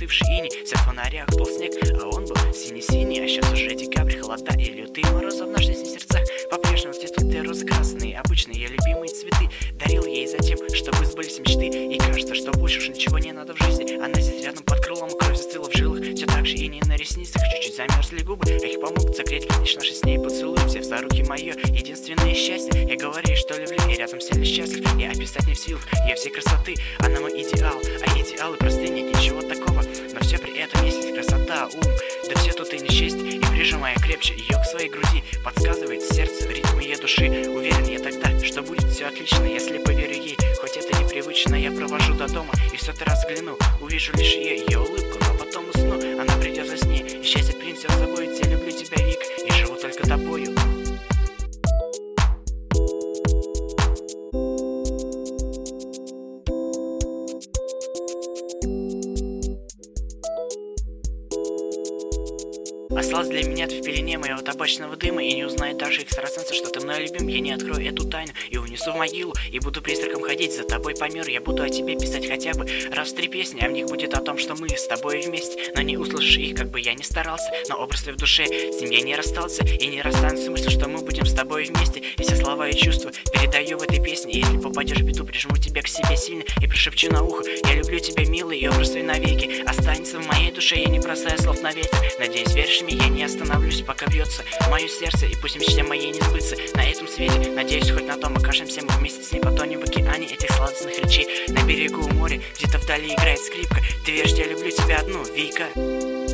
остывший иней. Все в фонарях был снег, а он был синий-синий. А сейчас уже декабрь, холода и лютые морозы. В наших сердцах по-прежнему цветут те розы красные, обычные ее любимые цветы. Дарил ей затем, чтобы сбылись мечты. И кажется, что больше уж ничего не надо в жизни. Она здесь рядом под крылом, кровь застыла в жилах. Все так же иней на ресницах, чуть-чуть замерзли губы, а их помогут согреть лишь наши с ней поцелуи. Все в заруки мое единственное счастье. Я говорю ей, что люблю, и рядом с ней счастлив. Я описать не в силах ее всей красоты. Она мой идеал, а идеалы просты, нет ничего такого. Но все при этом есть красота, ум, да все тут и несчастье. И прижимая крепче ее к своей груди, подсказывает сердце ритм ее души. Уверен я тогда, что будет все отлично, если поверю ей. Хоть это непривычно, я провожу до дома и в сотый раз взгляну, увижу лишь ее улыбку, но потом усну. Она придет во сне, и счастье принесет с собой. Я люблю тебя, Вик, и живу только тобою. Осталось для меня ты в пелене моего табачного дыма, и не узнает даже экстрасенсы, что ты мной любим. Я не открою эту тайну и унесу в могилу, и буду призраком ходить за тобой по миру. Я буду о тебе писать хотя бы раз 3 песни, а в них будет о том, что мы с тобой вместе. Но не услышишь их, как бы я ни старался, но образ твой в душе, с ним я не расстался и не расстанусь. Мысль, что мы будем с тобой вместе, и все слова и чувства передаю в этой песне. И если попадешь в беду, прижму тебя к себе сильно и прошепчу на ухо: я люблю тебя, милый, и образ твой навеки останется в моей душе. Я не бросаю слов на ветер, надеюсь, веришь мне, я не остановлюсь, пока бьется мое сердце, и пусть мечте моей не сбыться на этом свете. Надеюсь, хоть на том окажемся мы вместе с ней, потонем в океане этих сладостных речей. На берегу моря, где-то вдали играет скрипка. Ты веришь, я люблю тебя одну, Вика.